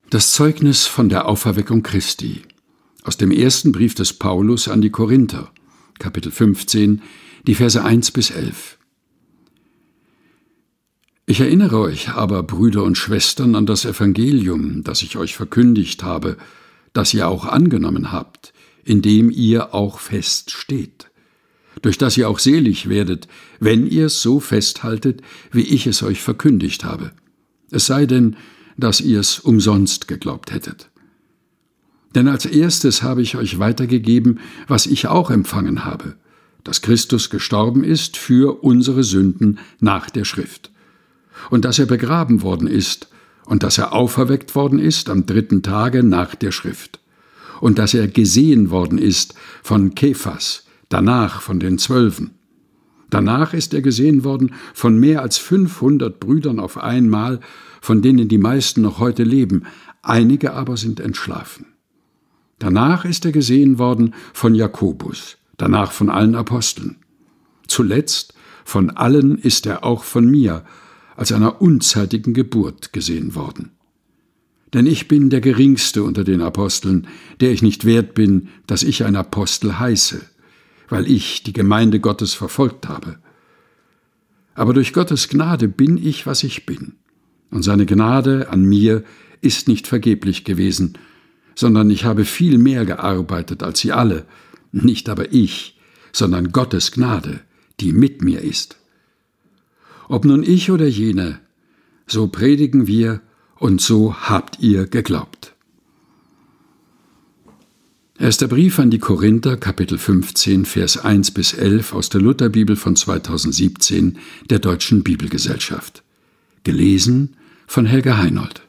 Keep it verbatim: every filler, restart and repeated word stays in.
Das Zeugnis von der Auferweckung Christi aus dem ersten Brief des Paulus an die Korinther, Kapitel fünfzehn, die Verse eins bis elf. Ich erinnere euch aber, Brüder und Schwestern, an das Evangelium, das ich euch verkündigt habe, das ihr auch angenommen habt, in dem ihr auch fest steht, durch das ihr auch selig werdet, wenn ihr es so festhaltet, wie ich es euch verkündigt habe. Es sei denn, dass ihr es umsonst geglaubt hättet. Denn als erstes habe ich euch weitergegeben, was ich auch empfangen habe, dass Christus gestorben ist für unsere Sünden nach der Schrift, und dass er begraben worden ist, und dass er auferweckt worden ist am dritten Tage nach der Schrift, und dass er gesehen worden ist von Kephas, danach von den Zwölfen. Danach ist er gesehen worden von mehr als fünfhundert Brüdern auf einmal, von denen die meisten noch heute leben, einige aber sind entschlafen. Danach ist er gesehen worden von Jakobus, danach von allen Aposteln. Zuletzt von allen ist er auch von mir, als einer unzeitigen Geburt, gesehen worden. Denn ich bin der Geringste unter den Aposteln, der ich nicht wert bin, dass ich ein Apostel heiße, weil ich die Gemeinde Gottes verfolgt habe. Aber durch Gottes Gnade bin ich, was ich bin, und seine Gnade an mir ist nicht vergeblich gewesen, sondern ich habe viel mehr gearbeitet als sie alle, nicht aber ich, sondern Gottes Gnade, die mit mir ist. Ob nun ich oder jene, so predigen wir, und so habt ihr geglaubt. Erster Brief an die Korinther, Kapitel fünfzehn, Vers eins bis elf aus der Lutherbibel von zweitausendsiebzehn der Deutschen Bibelgesellschaft. Gelesen von Helga Heinold.